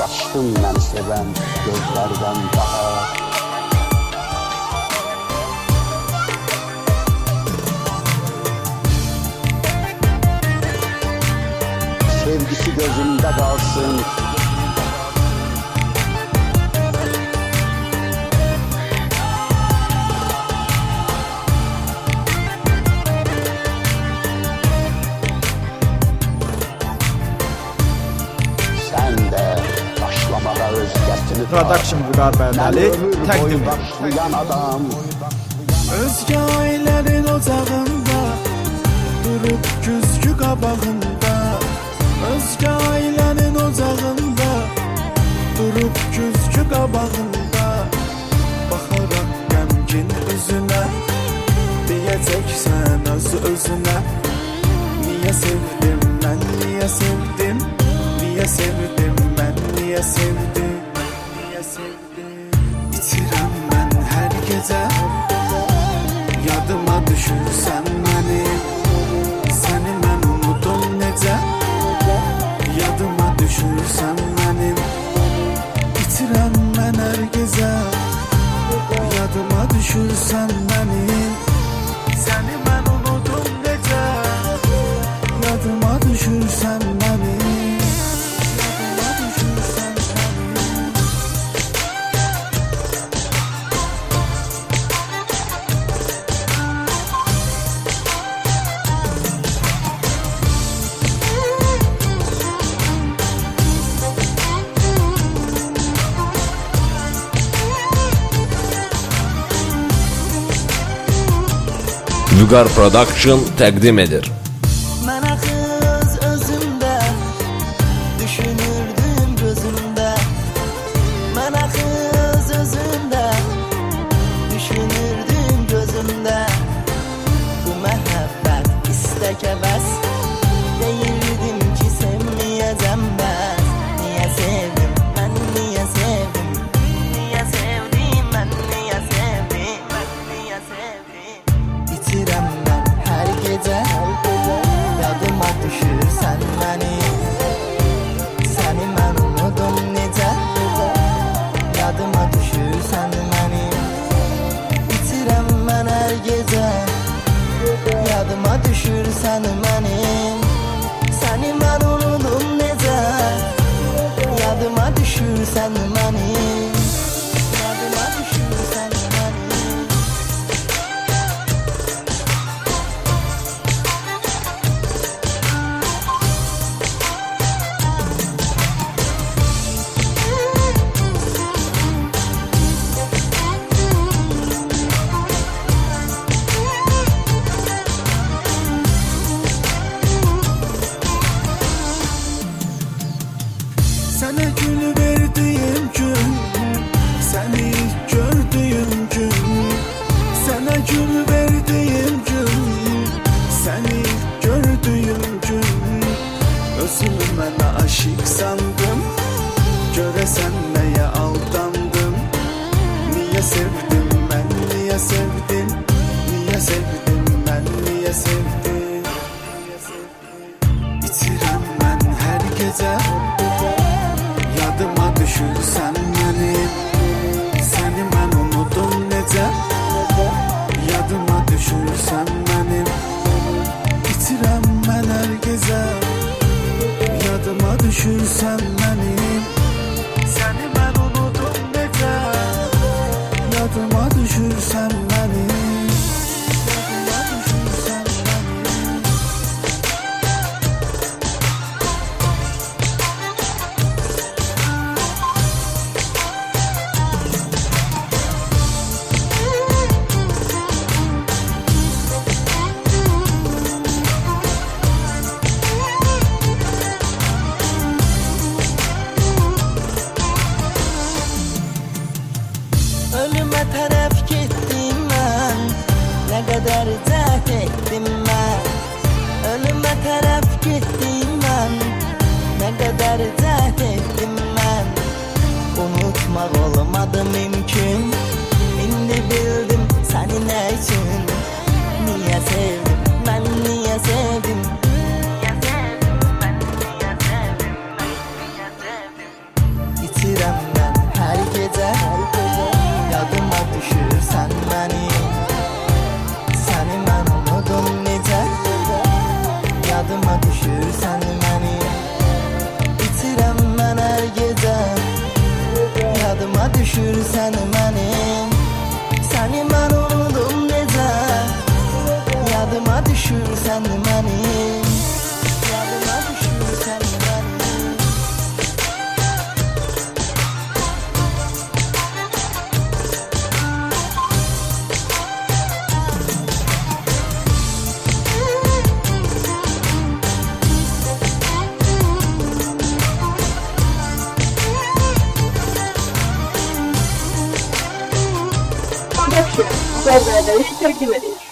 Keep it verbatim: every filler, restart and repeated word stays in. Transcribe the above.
Qaçdım mən sevən gözlərdən daha. Sevgisi gözümdə qalsın. Production Vüqar Bərdəli təqdim adam. Özgə aylərin ocağında durub güzgü qabağında. Özgə aylərin ocağında durub güzgü qabağında. Baxaraq qəmgin üzünə deyəcəksən öz özünə. Niyə sevdim mən, niyə sevdim, niyə sevdim mən, niyə sevdim. İtirəm mən hər gecə, yadıma düşürsən mənim. Səni mən unudum necə, yadıma düşürsən mənim. İtirəm mən hər gecə, yadıma düşürsən mənim. Səni mən unudum necə, yadıma düşürsən mənim. Vüqar Production təqdim edir. Mənə qız özümdə düşünürdüm gözümdə. Mənə qız özümdə düşünürdüm gözümdə. Bu məhəbbət istək əvəz, deyirdim ki sevməyəcəm bəs. Niyə sevdim mən, niyə sevdim, niyə sevdim mən, niyə sevdim, mən niyə sevdim. İtirəm mən hər gecə, yadıma düşürsən mənim. Səni mən unudum necə, yadıma düşürsən mənim. İtirəm mən hər gecə, yadıma düşürsən mənim. Səni mən unudum necə, yadıma düşürsən mənim. Yadıma düşürsən mənim. Sənə gül verdiyim gün, səni gördüyüm gün. Sənə gül verdiyim gün, səni gördüyüm gün. Özümü mənə aşiq sandım, görəsən nəyə aldandım. Niyə sevdim mən, niyə sevdim, niyə sevdim mən, niyə sevdim. İtirəm mən hər gecə, yadıma düşürsən mənim. Səni mən unudum necə, yadıma düşürsən mənim. İtirəm mən hər gecə, yadıma düşürsən mənim. Səni mən unudum necə, yadıma düşürsən mənim. Yadıma düşürsən mənim. Ölümə tərəf getdim mən, nə qədər cəhd etdim mən. Ölümə tərəf getdim mən, nə qədər cəhd etdim mən. Unutmaq olmadı mümkün, indi bildim səni nə üçün. Niyə sevdim mən, niyə sevdim, niyə sevdim mən, niyə sevdim, mən niyə sevdim. düşürsən mənim. Səni mən unudum necə, yadıma düşürsən mənim. Yadıma düşürsən mənim. Production, güzel bir dövüş takdim edilir.